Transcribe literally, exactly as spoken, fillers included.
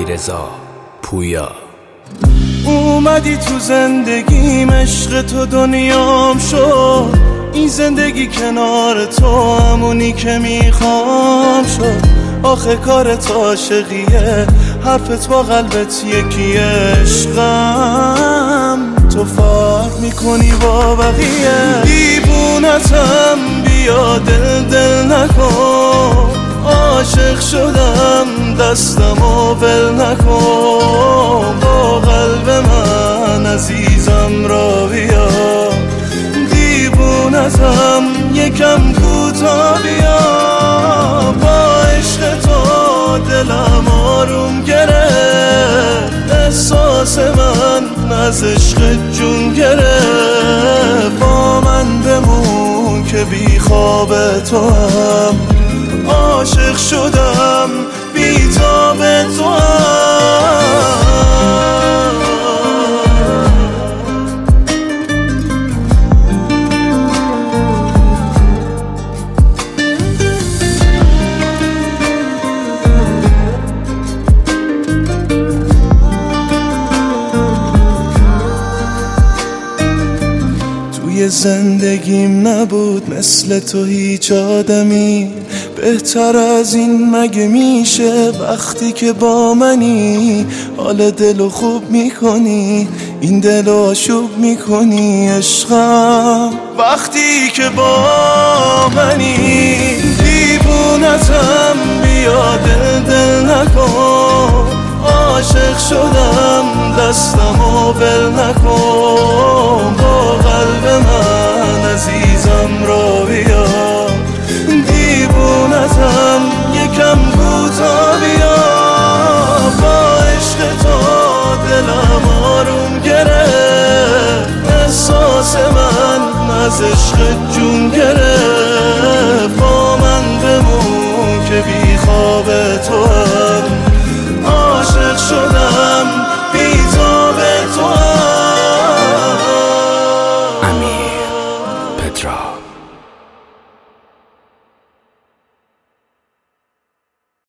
علیرضا پویا. اومدی تو زندگیم، عشق تو دنیام شد. این زندگی کنار تو همونی که میخوام شد. آخه کارت عاشقیه، حرفت با قلبت یکیه. عشقم تو فرق میکنی با بقیه. دیوونتم بیا دل دل نکن. عاشق شدم دستمو ول نکن. با قلب من عزیزم را بیا. دیوونتم یکم کوتا بیا. با عشق تو دلم آروم گرفت. احساس من از عشق جون گرفت. با من بمون که بی خواب تو هم. عاشق شدم بی تاب تو هم. توی زندگیم نبود مثل تو هیچ آدمی. بهتر از این مگه میشه وقتی که با منی. حال دلو خوب میکنی، این دلو آشوب میکنی. عشقم وقتی که با منی. دیوونتم بیا دل دل نکن. عاشق شدم دستمو ول نکن. با قلب من عزیزم را بیا. دیوونتم یکم کوتا بیا. با عشق تو دلم آروم گرفت. احساس من از عشق جون گرفت.